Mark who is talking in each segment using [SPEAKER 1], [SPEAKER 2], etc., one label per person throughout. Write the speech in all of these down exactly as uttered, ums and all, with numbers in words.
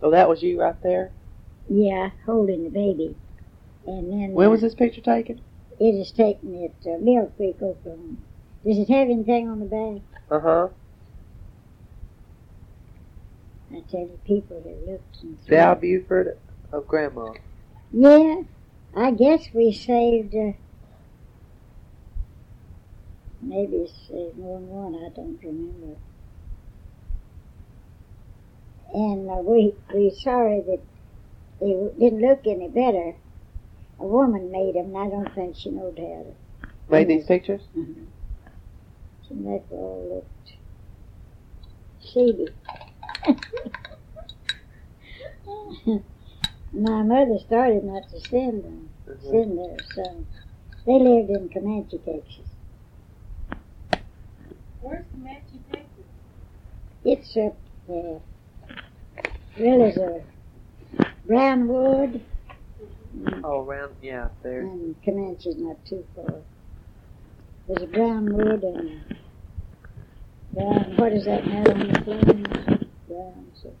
[SPEAKER 1] Oh, that was you right there?
[SPEAKER 2] Yeah, holding the baby. And then...
[SPEAKER 1] When
[SPEAKER 2] uh,
[SPEAKER 1] was this picture taken?
[SPEAKER 2] It is taken at uh, Mill Creek, Oklahoma. Does it have anything on the back?
[SPEAKER 1] Uh-huh.
[SPEAKER 2] I tell you, people have looked and...
[SPEAKER 1] Dal Buford of Grandma.
[SPEAKER 2] Yeah, I guess we saved... Uh, maybe saved more than one, I don't remember. And uh, we we sorry that they didn't look any better. A woman made them, and I don't think she knowed how to.
[SPEAKER 1] Made these pictures?
[SPEAKER 2] Mm-hmm. She made them all looked seedy. My mother started not to send them, mm-hmm. send their sons. They lived in Comanche, Texas.
[SPEAKER 3] Where's Comanche, Texas?
[SPEAKER 2] It's up there. Well, there's a Brownwood.
[SPEAKER 1] Oh, around, yeah, there.
[SPEAKER 2] And Comanche's not too far. There's a Brownwood and a Brown, what is that now on the plains? Brown, so.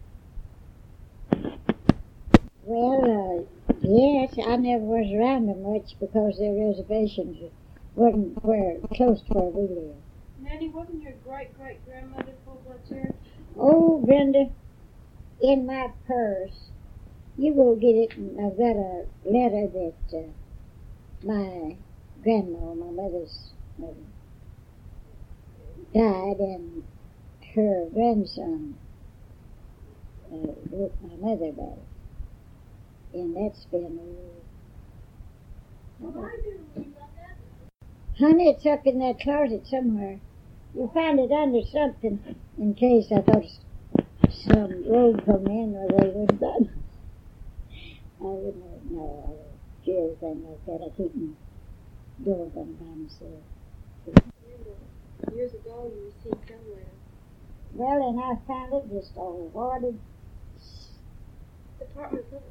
[SPEAKER 2] Well, uh, yes, I never was around them much because their reservations wasn't where, close to where we live.
[SPEAKER 3] Nanny, wasn't your great-great-grandmother full-blood Cherokee?
[SPEAKER 2] Oh, Brenda, in my purse, you go get it, and I've got a letter that uh, my grandma, my mother's mother, died, and her grandson uh, wrote my mother about it. And that's been, uh, honey, it's up in that closet somewhere. You found it under something in case I thought some road come in or they wouldn't done. I wouldn't know. I do everything like that. I keep my door open by myself.
[SPEAKER 3] Years ago, you received somewhere.
[SPEAKER 2] Well, and I found it just all watered.
[SPEAKER 3] Department of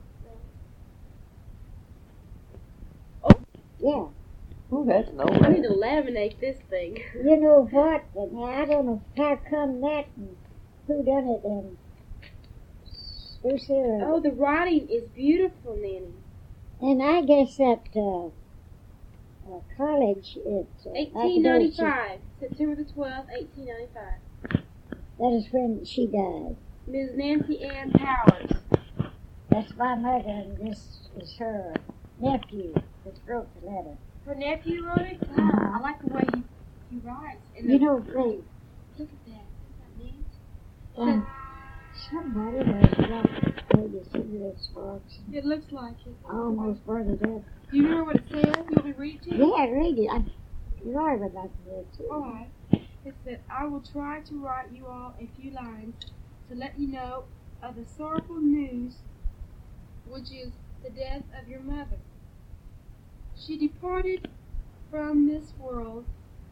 [SPEAKER 2] Yeah.
[SPEAKER 1] Oh, that's no
[SPEAKER 3] I need
[SPEAKER 1] way.
[SPEAKER 3] to laminate this thing.
[SPEAKER 2] You know what? And I don't know how come that and who done it and who's here.
[SPEAKER 3] Oh, the writing is beautiful, Nanny.
[SPEAKER 2] And I guess that uh, uh, college, it's... Uh,
[SPEAKER 3] eighteen ninety-five, September the twelfth, eighteen ninety-five.
[SPEAKER 2] That is when she died.
[SPEAKER 3] Miss Nancy Ann Powers.
[SPEAKER 2] That's my mother, and this is her nephew that wrote the letter.
[SPEAKER 3] Her nephew wrote it? Wow, I like the way he, he writes. And
[SPEAKER 2] You
[SPEAKER 3] the,
[SPEAKER 2] know, they...
[SPEAKER 3] look at that. Isn't that neat?
[SPEAKER 2] Um, somebody has dropped maybe cigarette sparks.
[SPEAKER 3] It looks like it.
[SPEAKER 2] I almost burned it up.
[SPEAKER 3] Do you remember what it says? You want me to read it to you?
[SPEAKER 2] Yeah, read it. I, Roy would like to read it too.
[SPEAKER 3] Alright. It said, I will try to write you all a few lines to let you know of the sorrowful news, which is the death of your mother. She departed from this world,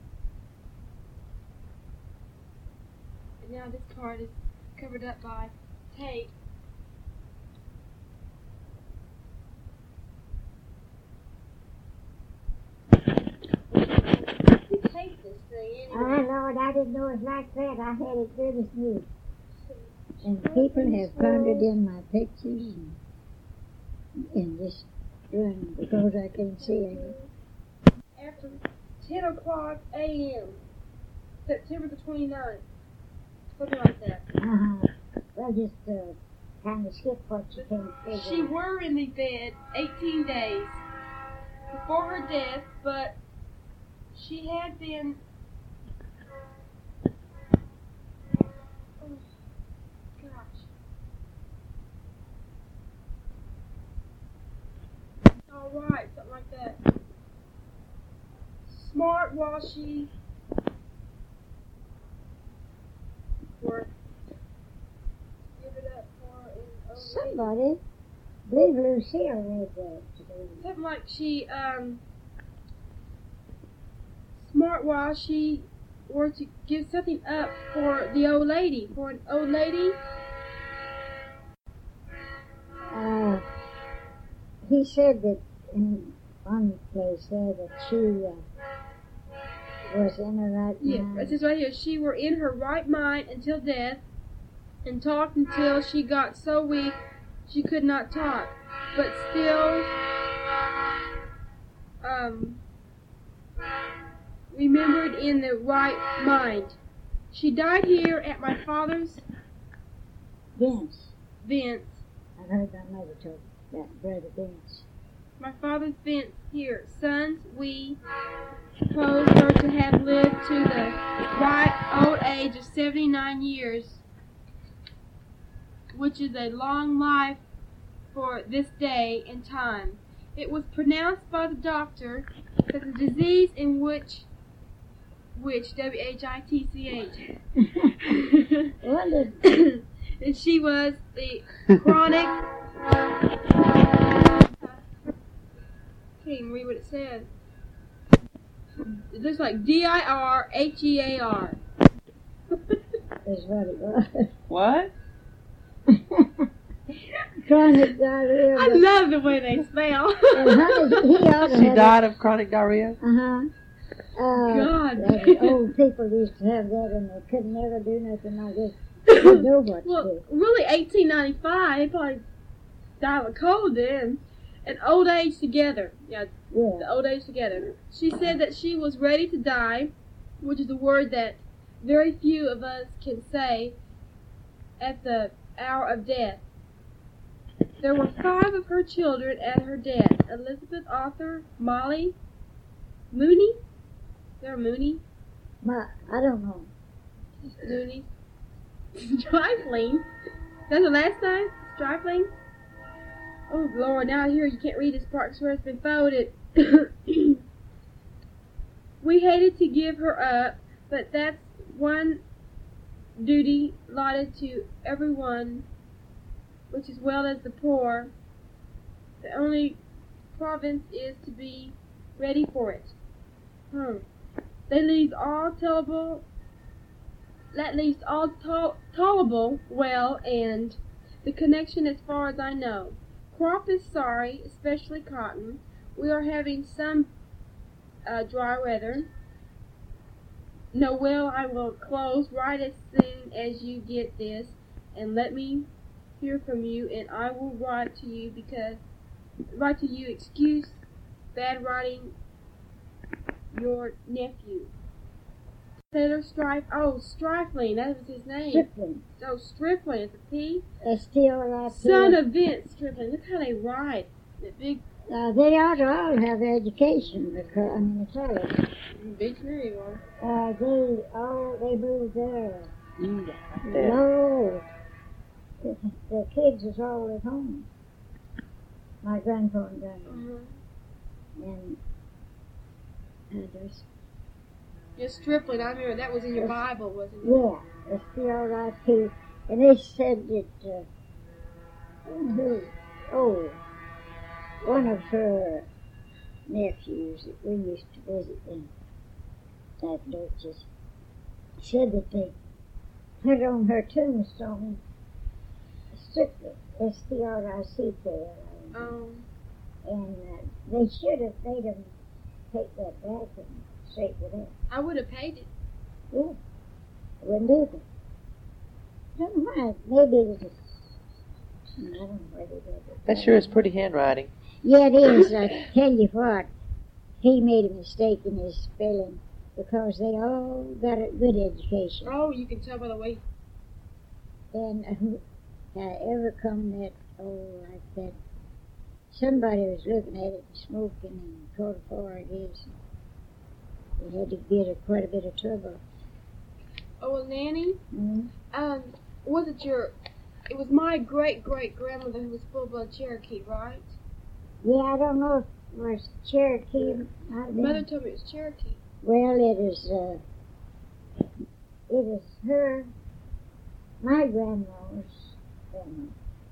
[SPEAKER 3] and now this card is covered up by tape. You tape this thing anyway.
[SPEAKER 2] Oh, Lord, I didn't know it was like that. I had it good as new. And people have pondered in my pictures and, and just run because I can't see anything.
[SPEAKER 3] After ten o'clock a m, September the twenty-ninth. Something like that.
[SPEAKER 2] Uh-huh. Well, just uh, kind of skip what you can't figure
[SPEAKER 3] She
[SPEAKER 2] out.
[SPEAKER 3] were in the bed eighteen days before her death, but she had been... Oh, gosh. All right, something like that. Smart while she worked. Give it up for an old lady.
[SPEAKER 2] Somebody, I believe Lucille read that today.
[SPEAKER 3] Something like she, um, smart while she were to give something up for the old lady, for an old lady.
[SPEAKER 2] Uh, he said that in one place there that she uh, was in her right
[SPEAKER 3] Yeah,
[SPEAKER 2] mind.
[SPEAKER 3] it says right here, she were in her right mind until death, and talked until she got so weak she could not talk, but still um, remembered in the right mind. She died here at my father's
[SPEAKER 2] Vince.
[SPEAKER 3] Vince.
[SPEAKER 2] I heard my mother talk about Brother Vince.
[SPEAKER 3] My father's Vince here. Sons, we suppose her to have lived to the ripe old age of seventy-nine years, which is a long life for this day and time. It was pronounced by the doctor that the disease in which, which, W H I T C H,
[SPEAKER 2] What is
[SPEAKER 3] and she was the chronic, can't even read what it says. It looks like D I R H E A R.
[SPEAKER 2] is what it was.
[SPEAKER 1] What?
[SPEAKER 2] Chronic diarrhea.
[SPEAKER 3] I love the way they spell.
[SPEAKER 2] And honey, he ought to
[SPEAKER 1] She
[SPEAKER 2] have
[SPEAKER 1] died of chronic diarrhea?
[SPEAKER 2] Uh-huh. Uh,
[SPEAKER 3] God.
[SPEAKER 2] the old people used to have that and they could never do nothing like this. They didn't know what to
[SPEAKER 3] Well,
[SPEAKER 2] do.
[SPEAKER 3] really, eighteen ninety-five, they probably died of a cold then. And old age together. Yeah,
[SPEAKER 2] Yeah.
[SPEAKER 3] the old age together. She said that she was ready to die, which is a word that very few of us can say at the hour of death. There were five of her children at her death. Elizabeth, Arthur, Molly, Mooney. They're Mooney.
[SPEAKER 2] My, I don't know.
[SPEAKER 3] Mooney. Stripling. That's the last name? Stripling? Oh, Lord, now here you can't read this part because where it's been folded. We hated to give her up, but that's one duty allotted to everyone, which as well as the poor. The only province is to be ready for it. Hmm. They leave all tolerable, that leaves all to- tolerable well, and the connection as far as I know. Crop is sorry, especially cotton. We are having some uh, dry weather. No, well, I will close right as soon as you get this, and let me hear from you, and I will write to you because write to you. Excuse bad writing. Your nephew, Sailor Strife. Oh, Stripling. That was his name.
[SPEAKER 2] Stripling.
[SPEAKER 3] Oh, Stripling. It's a P.
[SPEAKER 2] S T R I P.
[SPEAKER 3] Son of Vince Stripling. Look how they write. That big,
[SPEAKER 2] Uh, they ought to all have education, because, I mean, the fellows.
[SPEAKER 3] big name. Or
[SPEAKER 2] Uh, they all, they moved there.
[SPEAKER 1] Mm, like that.
[SPEAKER 2] No. The, the kids is all at home. My grandpa and grandma.
[SPEAKER 3] uh-huh.
[SPEAKER 2] And uh, there's,
[SPEAKER 3] Just Stripling. I remember that was in your Bible, wasn't it?
[SPEAKER 2] yeah, S T R I P. And they said that, uh, who, oh, one of her nephews that we used to visit in that Dutchess said that they put on her tombstone Strictly, S T R I C K.
[SPEAKER 3] Um.
[SPEAKER 2] And uh, they should have made them take that back and shake it up.
[SPEAKER 3] I would have paid it.
[SPEAKER 2] Yeah, I wouldn't do it. I don't know why. Maybe it was a, I don't know where they did it.
[SPEAKER 1] That sure is pretty handwriting.
[SPEAKER 2] Yeah, it is. I tell you what, he made a mistake in his spelling because they all got a good education.
[SPEAKER 3] Oh, you can tell by the way.
[SPEAKER 2] And uh, I ever come that, oh, like that, somebody was looking at it and smoking and caught fire, I guess. They had to get her quite a bit of trouble.
[SPEAKER 3] Oh, well, Nanny.
[SPEAKER 2] Mm-hmm.
[SPEAKER 3] Um, was it your? It was my great great grandmother who was full blood Cherokee, right?
[SPEAKER 2] Yeah, I don't know if it was Cherokee. Might have been.
[SPEAKER 3] Mother told me it was Cherokee.
[SPEAKER 2] Well, it is, uh, it is her, my grandma's grandma.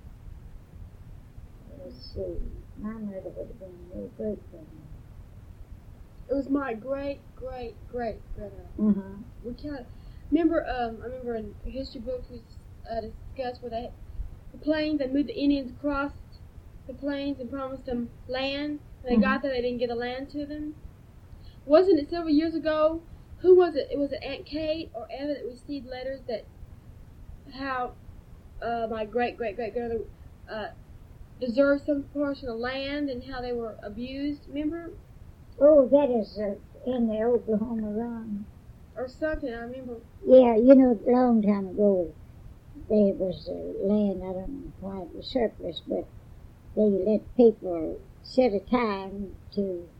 [SPEAKER 2] Let's see, my mother would have been your great grandma.
[SPEAKER 3] It was my great great great grandmother.
[SPEAKER 2] Uh-huh.
[SPEAKER 3] We kind of remember. Um, I remember in history books we uh, discussed where they the plains. They moved the Indians across the plains and promised them land. When they
[SPEAKER 2] Mhm.
[SPEAKER 3] got there, they didn't get the land to them. Wasn't it several years ago? Who was it? It was it Aunt Kate or Evan that received letters that how uh, my great great great grandmother uh, deserved some portion of land and how they were abused? Remember?
[SPEAKER 2] Oh, that is uh, in the Oklahoma run.
[SPEAKER 3] Or something, I remember.
[SPEAKER 2] Yeah, you know, a long time ago, there was uh, land, I don't know why it was surplus, but they let people set a time to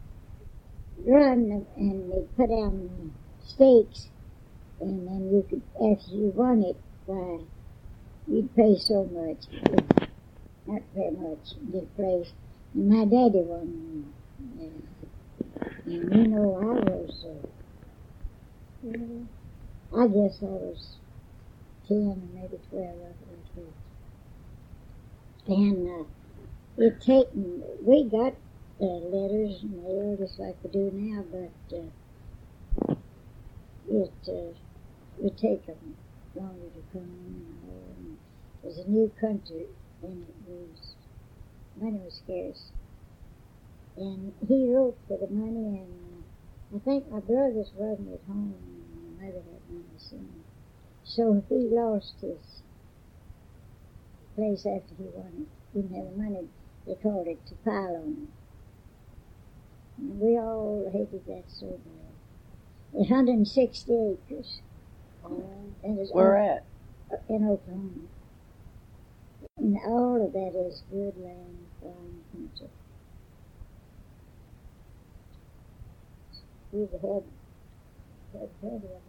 [SPEAKER 2] run, and they put down stakes, and then you could, after you won it, why, you'd pay so much. Not very much in this place. And my daddy won. Uh, and you know, I was, uh, I guess I was ten or maybe twelve, I was twelve. And uh, it taken, we got uh, letters mail just like we do now, but uh, it uh, would take them longer to come in. You know, and it was a new country, and it was, money was scarce. And he wrote for the money, and uh, I think my brothers wasn't at home, and my mother had money soon. So he lost his place after he won it. Didn't have the money, they called it to pile on it. And we all hated that so bad. one hundred sixty acres.
[SPEAKER 1] Oh.
[SPEAKER 2] And it's
[SPEAKER 1] Where
[SPEAKER 2] all,
[SPEAKER 1] at?
[SPEAKER 2] in Oklahoma. And all of that is good land, farm country. We've had, had plenty of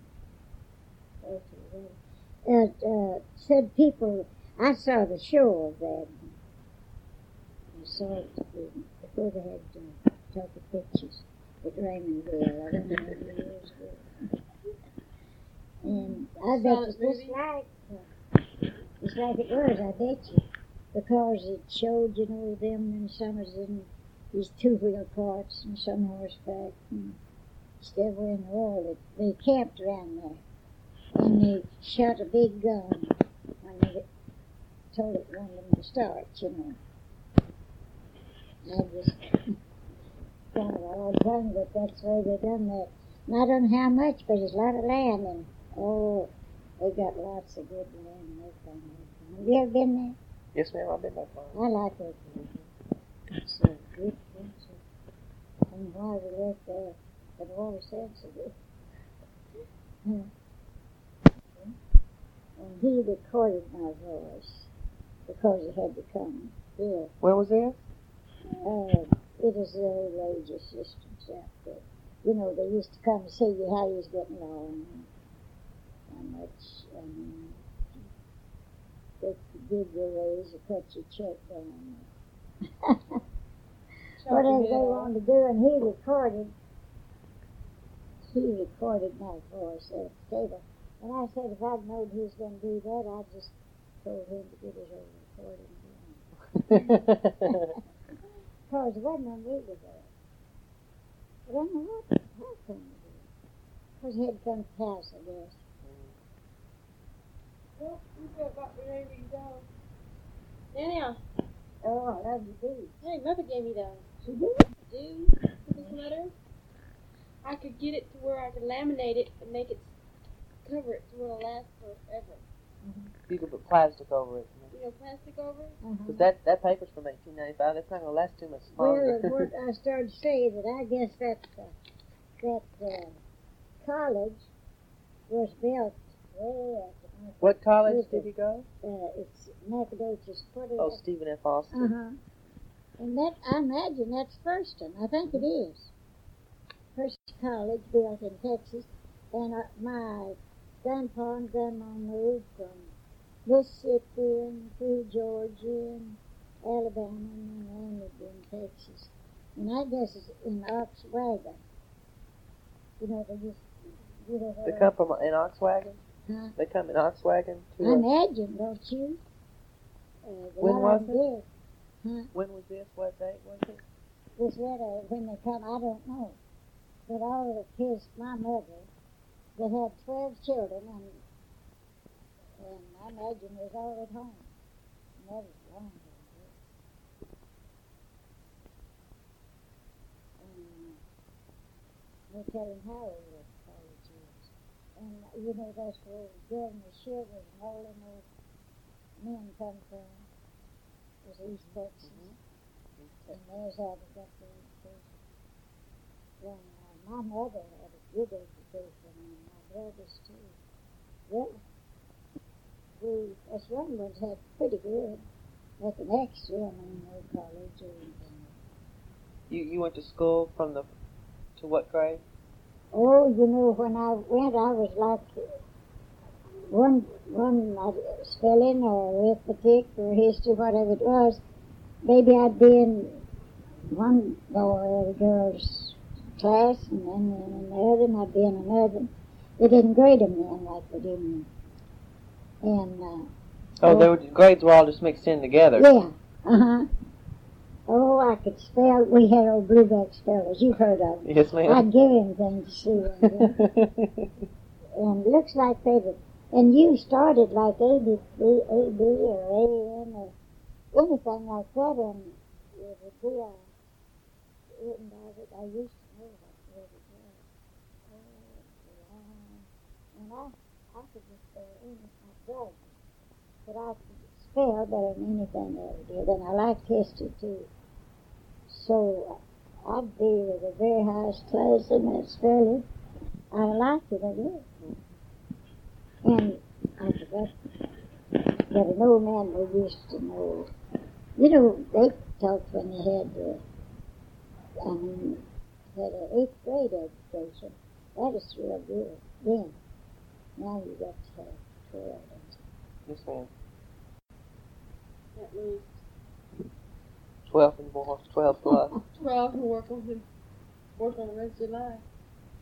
[SPEAKER 2] it. Uh, uh, said people, I saw the show of that. I saw it before they had uh, talking pictures with Raymond Bill. I don't know how many years ago. And I bet it's just like, uh, just like it was, I bet you. Because it showed, you know, them and some was in these two-wheel carts and some horseback. And still were in the world. They camped around there. And they shot a big gun when they told it wanted them to start, you know. I just kind of all done, but that's the way they done that. And I don't know how much, but there's a lot of land, and oh, they got lots of good land in Oklahoma. Have you ever been there?
[SPEAKER 1] Yes, ma'am, I've been there.
[SPEAKER 2] I like Oklahoma. It's a good country. And why we left there, but water sensitive. Hmm. And he recorded my voice because he had to come here.
[SPEAKER 1] Where was this?
[SPEAKER 2] Uh, it is the old age assistance out there. You know, they used to come and see you how you was getting along, how much, and they could give you a raise or cut your check down. Whatever they wanted to do, and he recorded, he recorded my voice at the table. And I said if I'd known he was going to do that, I just told him to get his own recording done. Because there wasn't no music there. I don't know what, how come to do it. Because he had to come to the house, I guess.
[SPEAKER 3] Well, you feel about wherever you go. Anyhow.
[SPEAKER 2] Oh, I love you, too.
[SPEAKER 3] Hey, Mother gave me those.
[SPEAKER 2] She did?
[SPEAKER 3] Do this letter. I could get it to where I could laminate it and make it cover it to where it'll last forever.
[SPEAKER 1] Mm-hmm. You could put plastic over it.
[SPEAKER 3] You know, plastic over it?
[SPEAKER 2] Uh-huh.
[SPEAKER 1] Because that, that paper's from eighteen ninety-five. That's not going to last too much longer.
[SPEAKER 2] Well, what I started to say that I guess that uh, that uh, college was built way at the
[SPEAKER 1] What college did you go?
[SPEAKER 2] Uh, it's Nacogdoches.
[SPEAKER 1] Oh, Stephen F. Austin.
[SPEAKER 2] Uh-huh. And that, I imagine that's Firston. I think it is. First college built in Texas. And uh, my grandpa and grandma moved from Mississippi and through Georgia and Alabama and landed in Texas. And I guess it's in Oxwagon. You know, they just, you know,
[SPEAKER 1] They come from in Oxwagon?
[SPEAKER 2] Huh?
[SPEAKER 1] They come in Oxwagon? To
[SPEAKER 2] I imagine, don't you? Uh,
[SPEAKER 1] when was it?
[SPEAKER 2] Did. Huh?
[SPEAKER 1] When was this? What date was it?
[SPEAKER 2] This letter, when they come, I don't know. But all of his, my mother, they had twelve children, and and I imagine they was all at home. And that was long ago. And they tell him how old the college is. And, you know, that's where the governor's children and all them old men come from was East Texas.
[SPEAKER 1] Mm-hmm.
[SPEAKER 2] And there's how they got their education. Well, uh, my mother had a good education, and my brothers too. Yeah. We, us young ones, had pretty good. Nothing extra, I mean, no college or anything.
[SPEAKER 1] You you went to school from the to what grade?
[SPEAKER 2] Oh, you know, when I went, I was like one one uh, spelling or arithmetic or history, whatever it was. Maybe I'd be in one boy or girl's class, and then in another, and I'd be in another. They didn't grade them then like they do now. And uh,
[SPEAKER 1] Oh, they were, grades were all just mixed in together.
[SPEAKER 2] yeah, uh-huh. Oh, I could spell. We had old blueback spellers. You've heard of them.
[SPEAKER 1] Yes, ma'am.
[SPEAKER 2] I'd give him things to see them. And it looks like they did. And you started like A B, A B or A N or anything like that, and it would be a written by it. I used to know what what it was. Oh, and I, I could just spell anything. I did. But I could spell better than anything I ever did, and I liked history too. So I'd be with the very highest class in that spelling. I liked it, I did. And I forgot that an old man we used to know, you know, they talked when they had the, I mean, had an eighth grade education. That is real good then. Now you got to have twelve.
[SPEAKER 1] Yes, ma'am.
[SPEAKER 3] At least
[SPEAKER 1] Twelve and more, twelve plus.
[SPEAKER 3] twelve and work on the work on the rest of your life.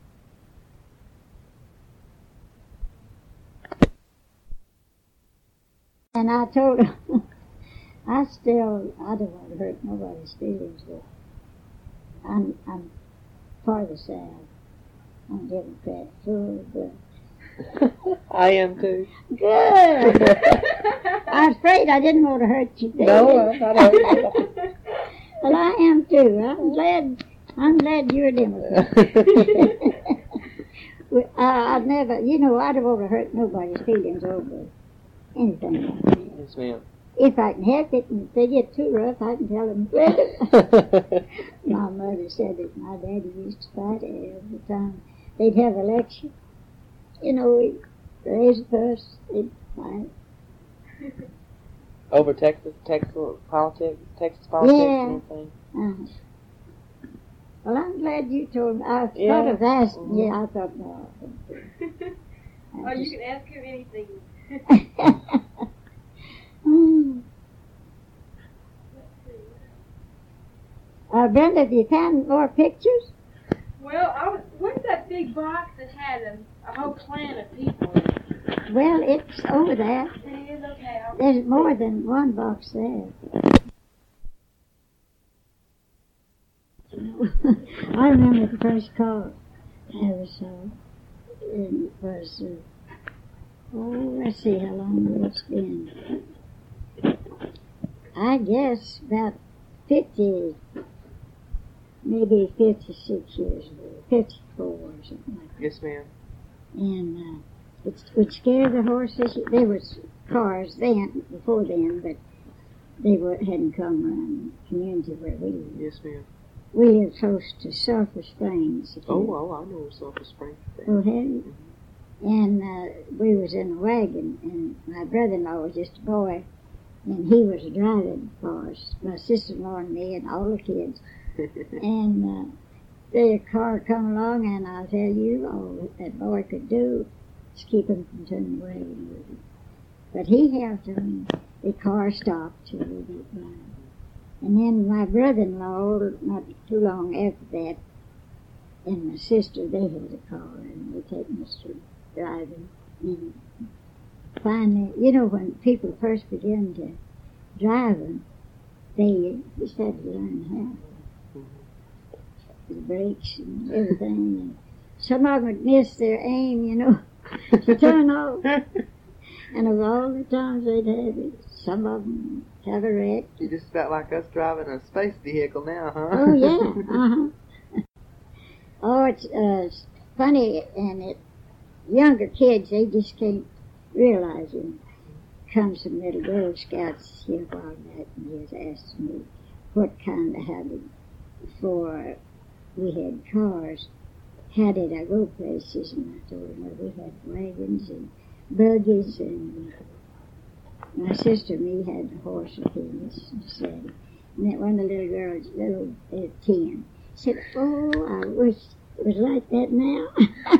[SPEAKER 2] And I told her, I still, I don't want to hurt nobody's feelings, but I'm, I'm for the South. I'm Democrat, full blood.
[SPEAKER 1] I am too.
[SPEAKER 2] Good. I was afraid I didn't want to hurt you.
[SPEAKER 1] No, I'm not hurting you.
[SPEAKER 2] Well, I am too. I'm glad. I'm glad you're a Democrat. Well, I, I'd never, you know, I don't want to hurt nobody's feelings over anything like that.
[SPEAKER 1] Yes, ma'am.
[SPEAKER 2] If I can help it, and if they get too rough, I can tell them. My mother said that my daddy used to fight it every time they'd have a lecture. You know, he'd raise a fuss, they'd fight.
[SPEAKER 1] Over Texas, Texas politics, Texas politics,
[SPEAKER 2] Yeah.
[SPEAKER 1] and anything.
[SPEAKER 2] Uh-huh. Well, I'm glad you told me. I
[SPEAKER 1] Yeah.
[SPEAKER 2] thought of asking.
[SPEAKER 1] Mm-hmm.
[SPEAKER 2] Yeah, I thought, no.
[SPEAKER 3] Oh, you can ask him anything.
[SPEAKER 2] mm. Uh, Brenda, have you found more pictures?
[SPEAKER 3] Well, I was, where's that big box that had a, a whole clan of people in it?
[SPEAKER 2] Well, it's over there.
[SPEAKER 3] It is okay. I'll
[SPEAKER 2] There's more than one box there. I remember the first call I ever saw. It was, uh, oh, let's see how long it's been. I guess about fifty, maybe fifty-six years ago, fifty-four or something like that.
[SPEAKER 1] Yes, ma'am.
[SPEAKER 2] And uh, it would scare the horses. There was cars then, before then, but they were, hadn't come around the community where we lived.
[SPEAKER 1] Yes, ma'am.
[SPEAKER 2] We lived close to Sulphur Springs.
[SPEAKER 1] Oh, oh, I know Sulphur Springs.
[SPEAKER 2] Oh, have you? And uh, we was in a wagon, and my brother-in-law was just a boy, and he was driving for us, my sister-in-law and me and all the kids. And uh, the car come along, and I'll tell you, all that boy could do was keep him from turning away. But he helped him. The car stopped till we got by. And then my brother-in-law, not too long after that, and my sister, they had a car, and they taken us to driving. And finally, you know, when people first begin to driving, they just had to learn how. The brakes and everything. And some of them would miss their aim, you know, to turn off. And of all the times they'd have it, some of them have a wreck.
[SPEAKER 1] You just felt like us driving a space vehicle now, huh?
[SPEAKER 2] Oh, yeah. Uh-huh. Oh, it's, uh, it's funny, and it, younger kids, they just can't realize it. come some little Girl Scouts here a while back, and he was asking me what kind of, how did, before we had cars, how did I go places? And I told him, well, we had wagons and buggies, and my sister and me had the horse and things, and said, and that one of the little girls, little uh, ten, said, oh, I wish it was like that now.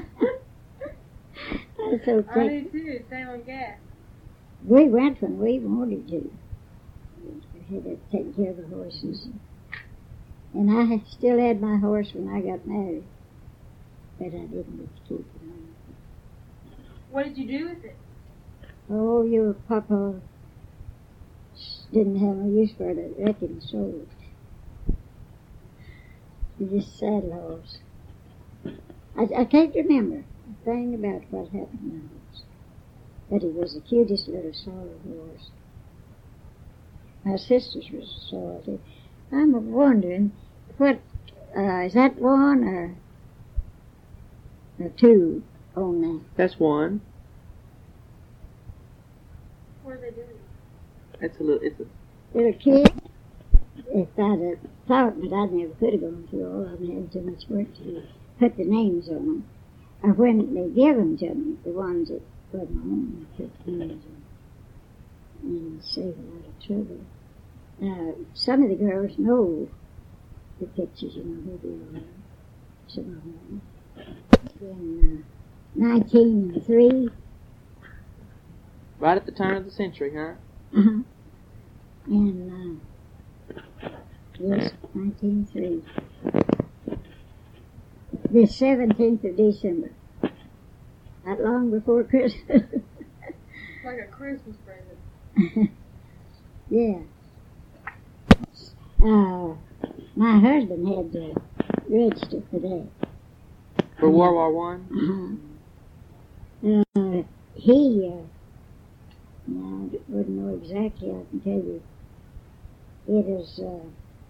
[SPEAKER 2] I was so
[SPEAKER 3] I do too, same on gas.
[SPEAKER 2] We went when we wanted to. We had to take care of the horses. And I still had my horse when I got married, but I didn't get to keep it on.
[SPEAKER 3] What did you do with it?
[SPEAKER 2] Oh, your papa didn't have no use for it. I reckon he sold it. You just saddle horse. I, I can't remember a thing about what happened to the horse, but he was the cutest little sorrel horse. My sister's was a sorrel too. I'm wondering, what, uh, is that one or, or two on that?
[SPEAKER 1] That's one.
[SPEAKER 3] What are they doing?
[SPEAKER 1] That's a little, it's a...
[SPEAKER 2] Little kid, if I'd have thought, but I never could have gone through all of them, had too much work to put the names on them. Or when they give them to me, the ones that put my own, I put the names on, and save a lot of trouble. Uh, some of the girls know the pictures, you know who they are. Some of them. In uh, nineteen oh three.
[SPEAKER 1] Right at the turn of the century, huh?
[SPEAKER 2] Uh-huh. And, uh, yes, nineteen oh three. The seventeenth of December. Not long before Christmas.
[SPEAKER 3] It's like a Christmas present.
[SPEAKER 2] Yeah. Uh, my husband had to register for that.
[SPEAKER 1] For World War One?
[SPEAKER 2] Uh-huh. Uh, he, uh, now, I wouldn't know exactly, I can tell you. It was, uh,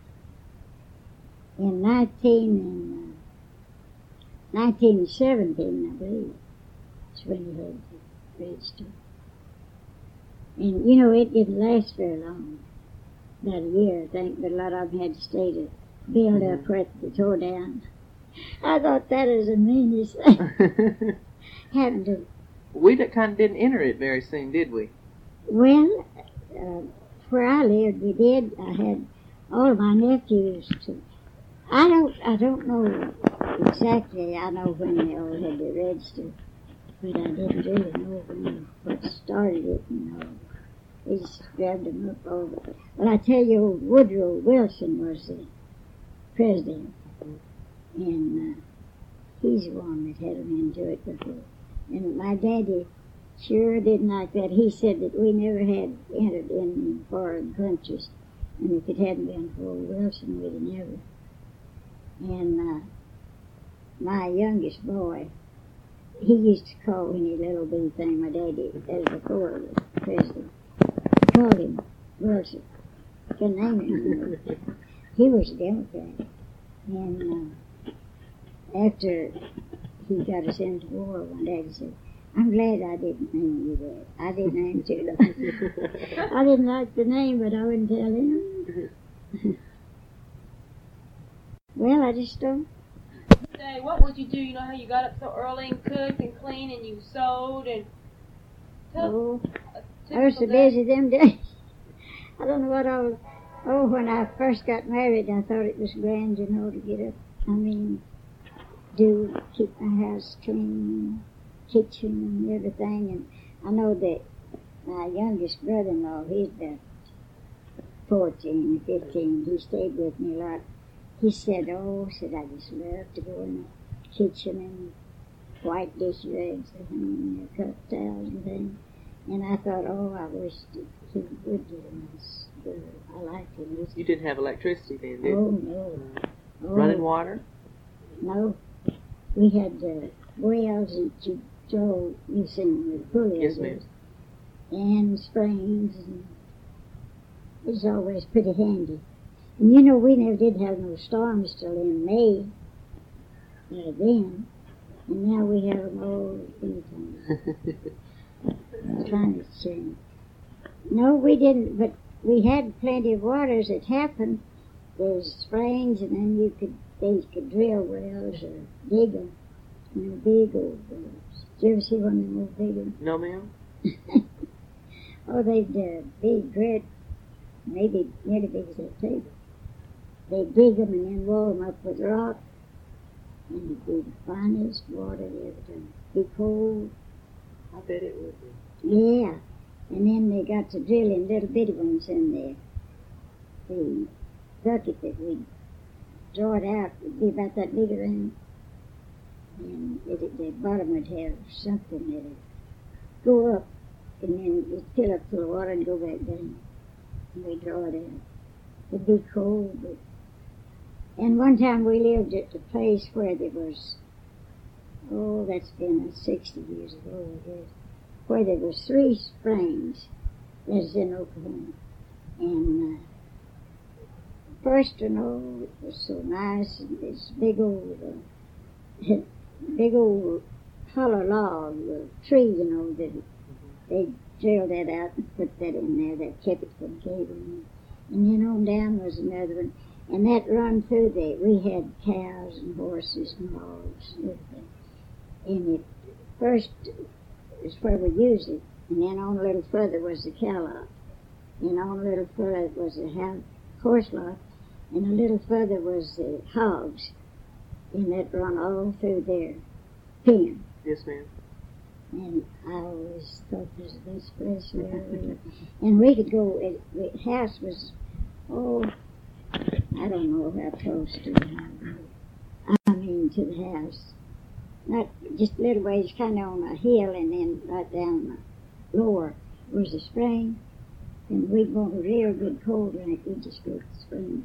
[SPEAKER 2] in nineteen and, uh, nineteen seventeen, I believe. That's when he had to register. And, you know, it didn't last very long. About a year, I think, but a lot of them had to stay to build up what they tore down. I thought that was the meanest thing. Happened to...
[SPEAKER 1] We that kind of didn't enter it very soon, did we?
[SPEAKER 2] Well, uh, where I lived, we did. I had all of my nephews to... I don't, I don't know exactly. I know when they all had to register, but I didn't really know when what started it and all. They just grabbed them up over. Well, I tell you, old Woodrow Wilson was the president, and uh, he's the one that had them into it before. And my daddy sure didn't like that. He said that we never had entered in foreign countries, and if it hadn't been for old Wilson, we'd have never. And uh, my youngest boy, he used to call any little bitty thing my daddy, as before he was president, he called him Wilson. Couldn't name him. He was a Democrat. And uh, after he got us into war, one day he said, I'm glad I didn't name you that. I didn't name too long. I didn't like the name, but I wouldn't tell him. Well, I just don't.
[SPEAKER 3] Say, what would you do? You know how you got up so early and cooked and cleaned and you sewed and...
[SPEAKER 2] Oh, I was so busy them days. I don't know what I was... Oh, when I first got married, I thought it was grand, you know, to get up. I mean, do, keep my house clean, kitchen and everything. And I know that my youngest brother-in-law, he's about fourteen, fifteen, he stayed with me a lot. He said, oh, said, I just love to go in the kitchen and white dish rags and cup towels and things. And I thought, oh, I wish he would get a nice girl. I liked him.
[SPEAKER 1] You didn't have electricity then, did
[SPEAKER 2] Oh,
[SPEAKER 1] you?
[SPEAKER 2] no. Oh,
[SPEAKER 1] Running water?
[SPEAKER 2] No. We had uh, wells that you drove, you seen with pulleys.
[SPEAKER 1] Yes, ma'am.
[SPEAKER 2] And springs. And it was always pretty handy. And you know, we never did have no storms till in May, uh, then, and now we have them all anytime. The climate's changed. No, we didn't, but we had plenty of water as it happened. There's springs, and then you could, they could drill wells or dig them. You know, big old wells. Did you ever see one of them old big ones?
[SPEAKER 1] No, ma'am.
[SPEAKER 2] Oh, they'd uh, big, great, maybe nearly big as that table. They'd dig them and then wall them up with rock, and it'd be the finest water they ever done. Be cold.
[SPEAKER 1] I bet it would be.
[SPEAKER 2] Yeah, and then they got to drilling little bitty ones in there. The bucket that we draw it out would be about that big around, and it, it, the bottom would have something that would go up, and then it'd fill up full of water and go back down, and we draw it out. It'd be cold, but... And one time we lived at a place where there was, oh, that's been sixty years ago, I guess, where there was three springs that was in Oklahoma. And uh, first and all, it was so nice, and this big old, uh, big old hollow log, uh, tree, you know, that they drilled that out and put that in there, that kept it from caving. And then on down was another one. And that run through there, we had cows and horses and hogs and everything. And it first is where we used it, and then on a little further was the cow lot. And on a little further was the house, horse lot, and a little further was the hogs. And that run all through their pen.
[SPEAKER 1] Yes, ma'am.
[SPEAKER 2] And I always thought this was the best place we ever lived. And we could go, it, the house was, oh, I don't know how close to the house. I mean, to the house. Not just a little ways, kind of on a hill, and then right down the lower was the spring. And we'd want a real good cold drink, we'd just go to the spring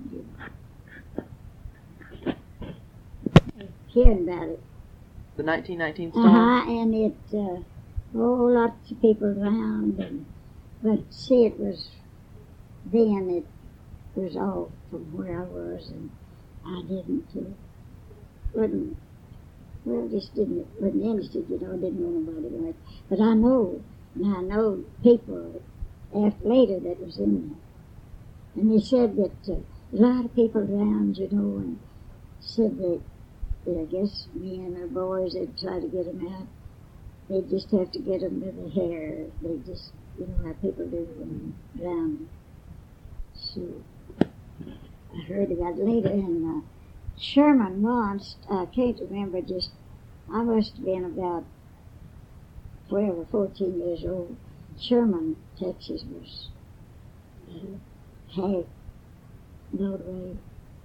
[SPEAKER 2] and get it. Hearing about it.
[SPEAKER 1] The nineteen nineteen storm?
[SPEAKER 2] Uh-huh, and it, uh, oh, lots of people around, and, but see, it was, then it was off from where I was, and I didn't, uh, wasn't, well, just didn't, wasn't interested, you know, didn't know nobody like, but I know, and I know people after later that was in there, and they said that uh, a lot of people around, you know, and said that, that I guess men or boys, they'd try to get them out, they'd just have to get them by the hair, they just, you know, how people do when they're drowning. So, I heard about it later, and uh, Sherman once, I can't remember, just, I must have been about twelve or fourteen years old. Sherman, Texas was uh, half blown away.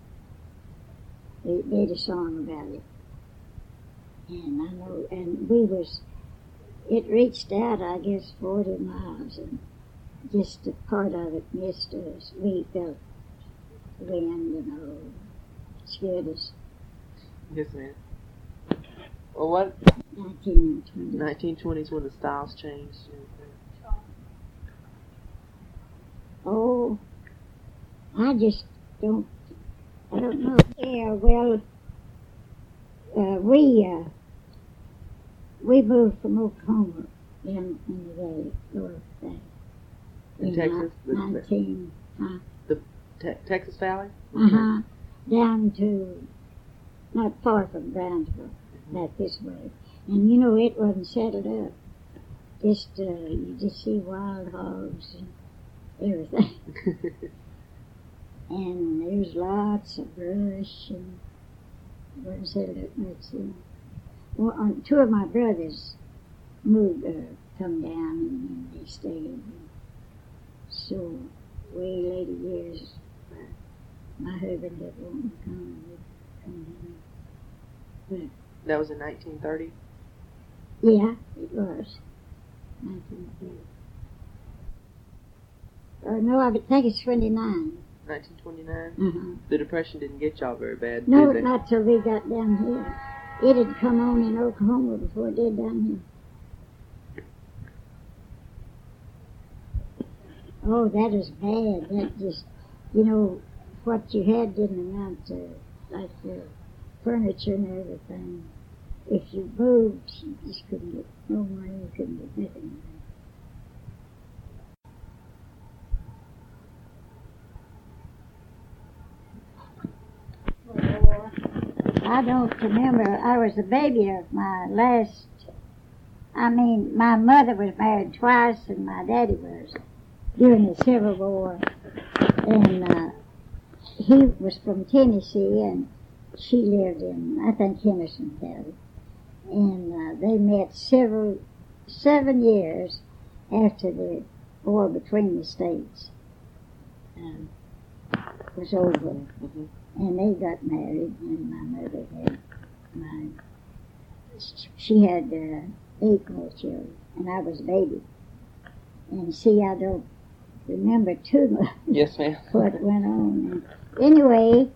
[SPEAKER 2] They made a song about it. And I know, and we was, it reached out, I guess, forty miles, and just a part of it missed us. We felt the wind and all, scared us.
[SPEAKER 1] Yes, ma'am. Well, what?
[SPEAKER 2] nineteen twenty.
[SPEAKER 1] nineteen twenty is when the styles changed.
[SPEAKER 2] Oh, I just don't, I don't know. Yeah, well, uh, we, uh, we moved from Oklahoma in, in the valley, north valley.
[SPEAKER 1] In Texas?
[SPEAKER 2] ni- nineteen, huh?
[SPEAKER 1] The te- Texas Valley?
[SPEAKER 2] Uh-huh. Down to, not far from Brownsville, back this way. And you know, it wasn't settled up. Just, uh, you just see wild hogs and everything. And there's lots of brush, and it wasn't settled up much then. Well, um, two of my brothers moved, uh, come down, and they stayed. So, way later years, my husband didn't want to come, would come down. But,
[SPEAKER 1] That was in nineteen thirty?
[SPEAKER 2] yeah, it was. nineteen thirty. Uh, no, I think it's twenty-nine.
[SPEAKER 1] nineteen twenty-nine?
[SPEAKER 2] Uh-huh.
[SPEAKER 1] The Depression didn't get y'all very bad,
[SPEAKER 2] No,
[SPEAKER 1] did it?
[SPEAKER 2] not till we got down here. It had come on in Oklahoma before it did down here. Oh, that is bad. That just, you know, what you had didn't amount to, like the furniture and everything. If you moved, you just couldn't get no money, you couldn't get nothing. I don't remember. I was the baby of my last. I mean, my mother was married twice, and my daddy was during the Civil War, and uh, he was from Tennessee, and she lived in, I think, Henderson County, and uh, they met several, seven years after the war between the states um, was over, mm-hmm. and they got married, and my mother had my, she had uh, eight more children, and I was a baby. And see, I don't remember too much
[SPEAKER 1] yes, ma'am.
[SPEAKER 2] what went on. And anyway,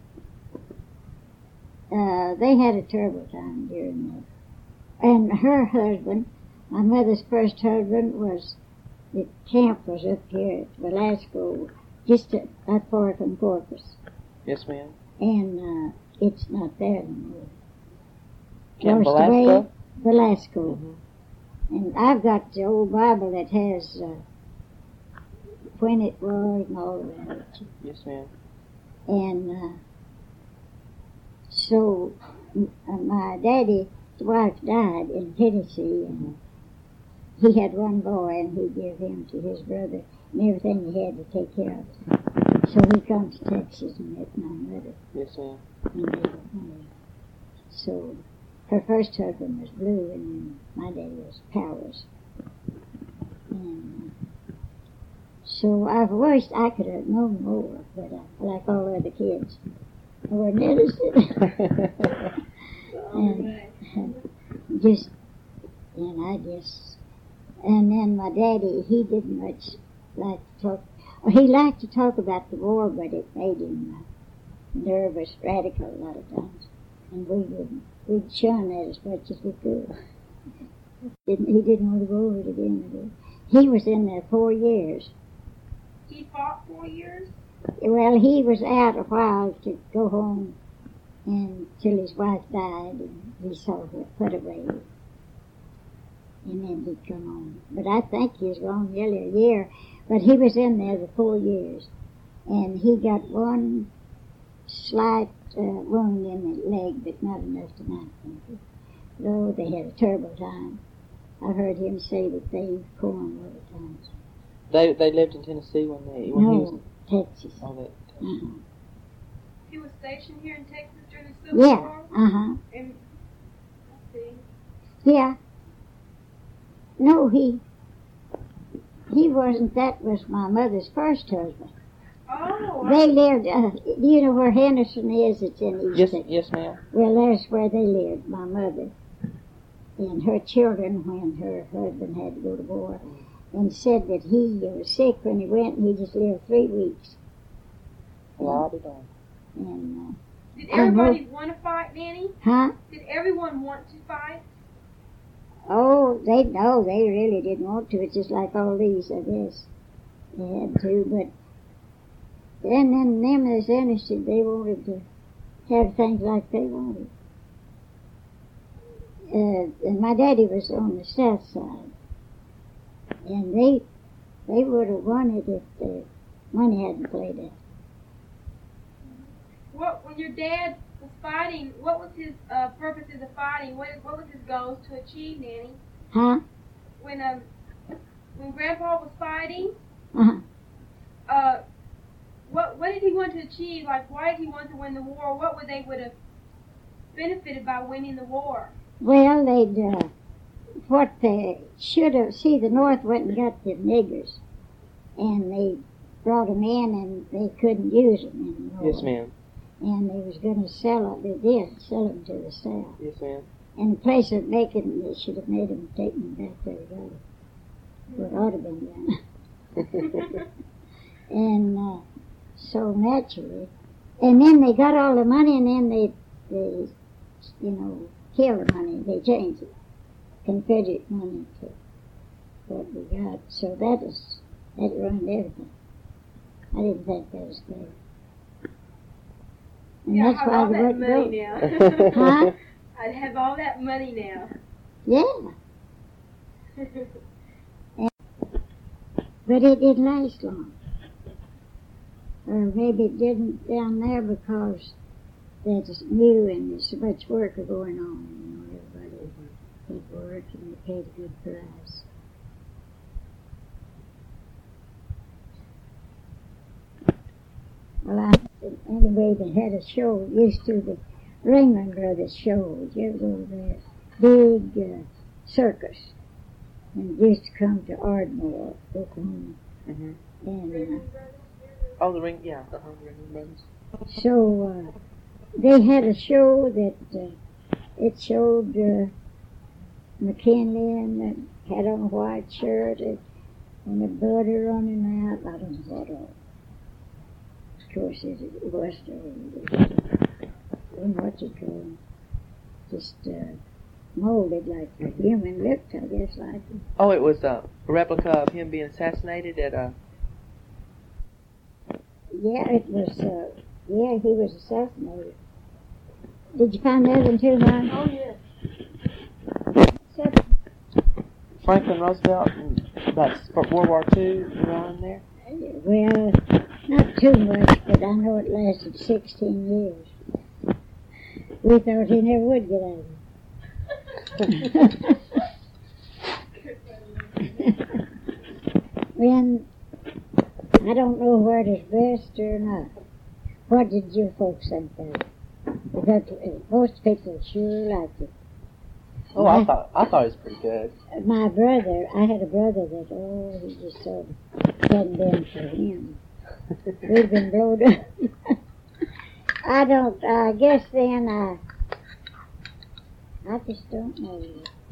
[SPEAKER 2] uh, they had a terrible time during that. And her husband, my mother's first husband, was, the camp was up here at Velasco, just at, not far from Corpus.
[SPEAKER 1] Yes, ma'am.
[SPEAKER 2] And uh, it's not there anymore.
[SPEAKER 1] Camp Velasco?
[SPEAKER 2] Velasco.
[SPEAKER 1] Mm-hmm.
[SPEAKER 2] And I've got the old Bible that has uh, when it was and all of that.
[SPEAKER 1] Yes, ma'am.
[SPEAKER 2] And uh, so uh, my daddy's wife died in Tennessee, and he had one boy, and he gave him to his brother, and everything he had to take care of. So he come to Texas and met my mother.
[SPEAKER 1] Yes, ma'am.
[SPEAKER 2] And they were married. So her first husband was Blue, and then my daddy was Powers. And uh, so I've wished I could have known more, but uh, like all the other kids, I wasn't interested. and uh, just, and I just, and then my daddy, he didn't much like to talk. Well, he liked to talk about the war, but it made him uh, nervous, radical a lot of times, and we wouldn't. We'd shun that as much as we could. Didn't, he didn't want to go over it again. He was in there four years.
[SPEAKER 3] He fought four years?
[SPEAKER 2] Well, he was out a while to go home until his wife died, and we saw her put away. And then he'd come on. But I think he was gone nearly a year. But he was in there the four years. And he got one slight uh, wound in the leg, but not enough to knock him. Though they had a terrible time. I heard him say that they corn all the time.
[SPEAKER 1] They they lived in Tennessee when they when
[SPEAKER 2] no,
[SPEAKER 1] he was
[SPEAKER 2] Texas.
[SPEAKER 1] Oh, they,
[SPEAKER 2] uh-huh.
[SPEAKER 3] He was stationed here in Texas during the Civil
[SPEAKER 2] yeah.
[SPEAKER 3] War?
[SPEAKER 2] Yeah, uh-huh.
[SPEAKER 3] And, let's see.
[SPEAKER 2] Yeah. No, he he wasn't. That was my mother's first husband.
[SPEAKER 3] Oh.
[SPEAKER 2] They lived, uh, do you know where Henderson is? It's in East
[SPEAKER 1] Yes,
[SPEAKER 2] Texas.
[SPEAKER 1] yes, ma'am.
[SPEAKER 2] Well, that's where they lived, my mother. And her children, when her husband had to go to war, and said that he was sick when he went, and he just lived three weeks.
[SPEAKER 1] Well, I'll be darned.
[SPEAKER 2] And, uh,
[SPEAKER 3] Did everybody want to fight, Nanny?
[SPEAKER 2] huh?
[SPEAKER 3] Did everyone want to fight?
[SPEAKER 2] Oh, they, no, they really didn't want to. It's just like all these, I guess. They had to, but and then them that's interested, they wanted to have things like they wanted. Uh, and my daddy was on the south side, and they they would have won it if the money hadn't played out.
[SPEAKER 3] What, when your dad was fighting, what was his uh, purposes of fighting? What what was his goals to achieve, Nanny?
[SPEAKER 2] Huh?
[SPEAKER 3] When um when Grandpa was fighting,
[SPEAKER 2] Uh-huh.
[SPEAKER 3] uh, what what did he want to achieve? Like, why did he want to win the war? What would they would have benefited by winning the war?
[SPEAKER 2] Well, they'd, uh, what they should have, see, the North went and got the niggers, and they brought them in, and they couldn't use them anymore.
[SPEAKER 1] Yes, ma'am.
[SPEAKER 2] And they was going to sell it, they did, sell them to the South.
[SPEAKER 1] Yes, ma'am.
[SPEAKER 2] And the place of making, they should have made them take them back to the road. What ought to have been done. And uh, so naturally, and then they got all the money, and then they, they, you know, killed the money. They changed it, Confederate money to what we got. So that is that ruined everything. I didn't think that was good. And
[SPEAKER 3] Yeah,
[SPEAKER 2] that's
[SPEAKER 3] I have
[SPEAKER 2] why
[SPEAKER 3] all
[SPEAKER 2] the
[SPEAKER 3] that
[SPEAKER 2] word
[SPEAKER 3] money
[SPEAKER 2] go.
[SPEAKER 3] now.
[SPEAKER 2] Huh?
[SPEAKER 3] I'd have all that money now.
[SPEAKER 2] Yeah. But it didn't last long. Or maybe it didn't down there because that's new and there's so much work going on. You know, everybody had work and they paid a good price. Well, I, anyway, they had a show, used to the Ringling Brothers show. Did you ever go to that big uh, circus? And it used to come to Ardmore, Oklahoma.
[SPEAKER 1] Mm-hmm.
[SPEAKER 2] And uh,
[SPEAKER 1] Oh, the ring, yeah, the uh-huh, Ring Brothers.
[SPEAKER 2] so uh, they had a show that uh, it showed uh, McKinley and uh, had on a white shirt and, and the butter running out. I don't know what all. Of course, it, it was uh, what you call it, just uh, molded like a human looked, I guess, like it.
[SPEAKER 1] Oh, it was a replica of him being assassinated at a...
[SPEAKER 2] Yeah, it was, uh, yeah, he was assassinated. Did you find that one too, Ron?
[SPEAKER 3] Oh, yeah.
[SPEAKER 2] So,
[SPEAKER 1] Franklin Roosevelt and about World War Two around there?
[SPEAKER 2] well, not too much, but I know it lasted sixteen years. We thought he never would get out of it. When, I don't know whether it's best or not. What did you folks think of it? Because most people sure liked it.
[SPEAKER 1] Oh, I thought I thought it was pretty good.
[SPEAKER 2] My brother, I had a brother that, oh, he just sort of hadn't been for him. We'd been blowed up. I don't, I guess then I, I just don't know.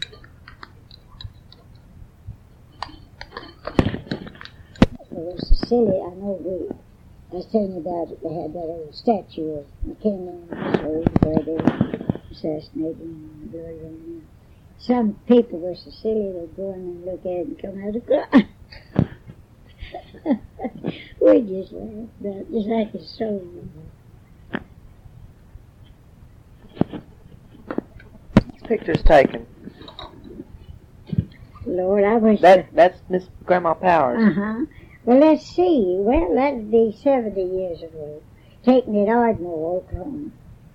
[SPEAKER 2] Well, it was silly, I know we, I was telling you about it, they had that old statue of McKinley and Missouri where they were assassinated and buried him. Some people were so silly they'd go in and look at it and come out and cry. We just laughed about it, just like a story.
[SPEAKER 1] Pictures taken.
[SPEAKER 2] Lord, I wish...
[SPEAKER 1] That That's Miss Grandma Powers.
[SPEAKER 2] Uh-huh. Well, let's see. Well, that'd be seventy years ago. Taken at Ardmore, Oklahoma.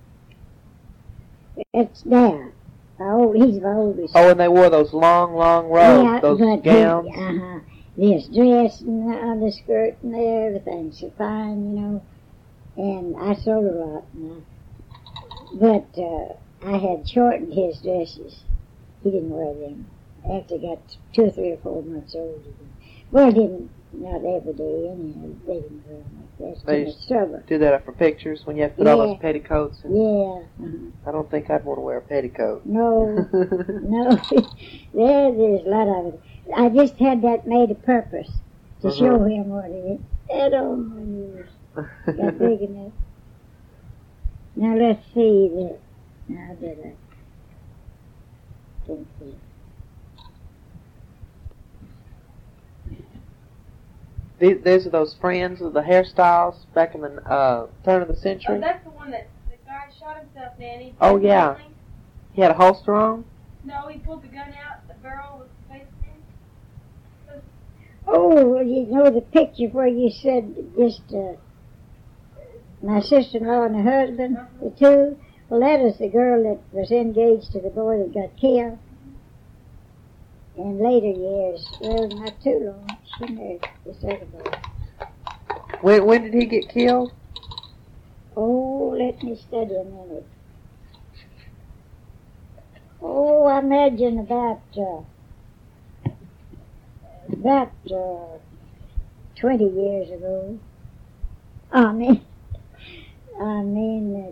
[SPEAKER 2] It's there. My old, he's my oldest.
[SPEAKER 1] Oh, and they wore those long, long robes,
[SPEAKER 2] yeah,
[SPEAKER 1] those
[SPEAKER 2] but
[SPEAKER 1] gowns.
[SPEAKER 2] He, uh-huh. This dress and the underskirt and everything. So fine, you know. And I sold a lot. And I, but uh, I had shortened his dresses. He didn't wear them. After I got two or three or four months older. Well, didn't, not every day, anyhow. They didn't wear them like that. It's
[SPEAKER 1] They
[SPEAKER 2] too much trouble.
[SPEAKER 1] Do that for pictures when you have to put all
[SPEAKER 2] Yeah.
[SPEAKER 1] those petticoats. And
[SPEAKER 2] Yeah. Uh-huh.
[SPEAKER 1] I don't think I'd want to wear a petticoat.
[SPEAKER 2] No, no. there, there's a lot of it. I just had that made a purpose to
[SPEAKER 1] Uh-huh.
[SPEAKER 2] show him what it is. That old one was got big enough. Now let's see that. Now I better think that.
[SPEAKER 1] These, these are those friends of the hairstyles back in the uh, turn of the century.
[SPEAKER 3] Oh, that's the one that the guy shot himself, Nanny.
[SPEAKER 1] Oh, yeah. He had a holster on?
[SPEAKER 3] No, he pulled the gun out, the barrel was facing him.
[SPEAKER 2] Oh, you know the picture where you said just uh, my sister-in-law and her husband,
[SPEAKER 3] Uh-huh.
[SPEAKER 2] the two. Well, that is the girl that was engaged to the boy that got killed. In later years, well, not too long, she married this other boy.
[SPEAKER 1] When, when did he get killed?
[SPEAKER 2] Oh, let me study a minute. Oh, I imagine about, uh, about, uh, twenty years ago. I mean, I mean,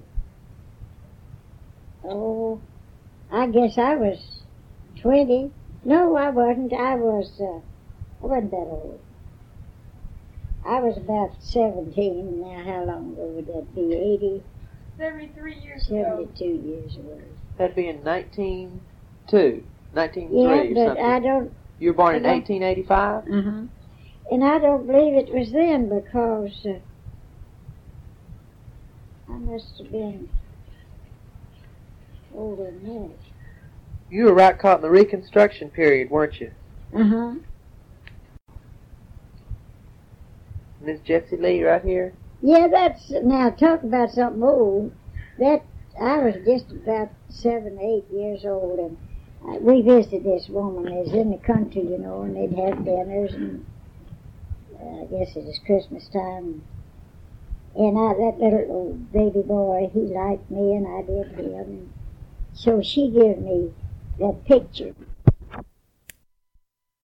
[SPEAKER 2] uh, oh, I guess I was twenty. No, I wasn't. I was, uh, I wasn't that old. I was about seventeen. Now, how long ago would that be? eighty?
[SPEAKER 3] seventy-three years ago.
[SPEAKER 2] seventy-two years ago.
[SPEAKER 1] That'd be in nineteen oh two, nineteen oh
[SPEAKER 2] Yeah,
[SPEAKER 1] three or
[SPEAKER 2] but
[SPEAKER 1] something.
[SPEAKER 2] I don't,
[SPEAKER 1] You were born in
[SPEAKER 2] I don't-
[SPEAKER 1] eighteen eighty-five?
[SPEAKER 2] uh-huh. And I don't believe it was then because uh, I must have been older than that.
[SPEAKER 1] You were right caught in the Reconstruction period, weren't you?
[SPEAKER 2] Uh-huh.
[SPEAKER 1] Miss Jessie Lee right here?
[SPEAKER 2] Yeah, that's, now talk about something old. that I was just about seven, eight years old, and uh, we visited this woman. It was in the country, you know, and they'd have dinners, and uh, I guess it was Christmas time. And I, that little baby boy, he liked me, and I did him. And so she gave me that picture